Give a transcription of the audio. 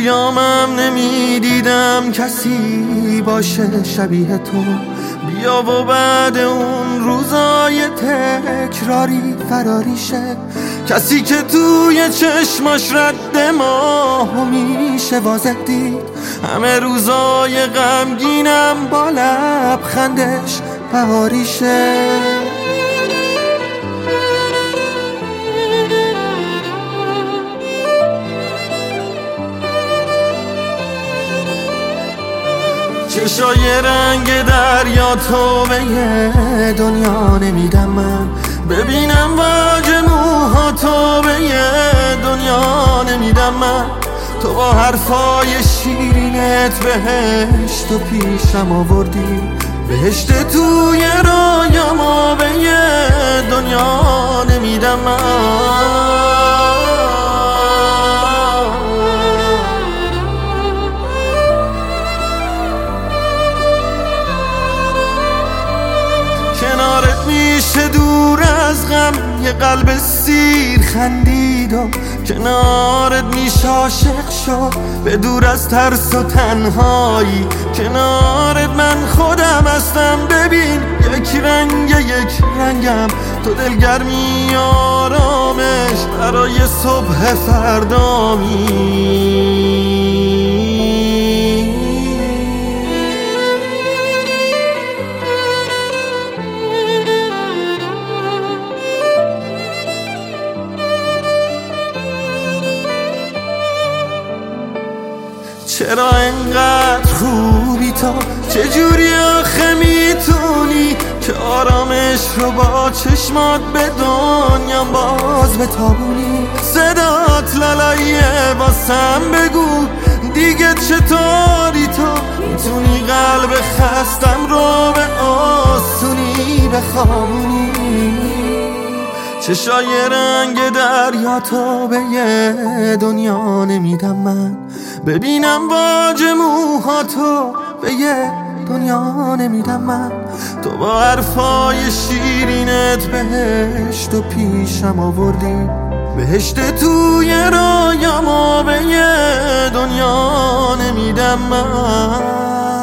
ایامم نمیدیدم کسی باشه شبیه تو. بیا و بعد اون روزای تکراری فراری شه، کسی که توی چشماش رد ماهو میشه واضح دید. همه روزای غمگینم با لبخندش بهاری شه. چشای رنگ دریا تو به یه دنیا نمیدم من، ببینم واج موها تو به یه دنیا نمیدم من. تو با حرفای شیرینت بهشت و پیشم آوردی، بهشت توی رایما به یه دنیا نمیدم من. کنارت میشه دور از غم یه قلب سیر خندید و کنارت میشه عاشق شد به دور از ترس و تنهایی. کنارت من خودم هستم، ببین یک رنگ یک رنگم. تو دلگرمی آرامش برای صبح فردامی. چرا انقدر خوبی تو؟ چجوری آخه میتونی که آرامش رو با چشمات به دنیا باز بتابونی؟ صدات لالاییه واسم بگو دیگه چطوری تو میتونی قلب خستم رو به آسونی بخوابونی؟ چشای رنگ دریا تو به یه دنیا نمیدم من، ببینم واج موها تو به یه دنیا نمیدم من. تو با حرفای شیرینت بهشت و پیشم آوردی، بهشت توی رایم و به یه دنیا نمیدم من.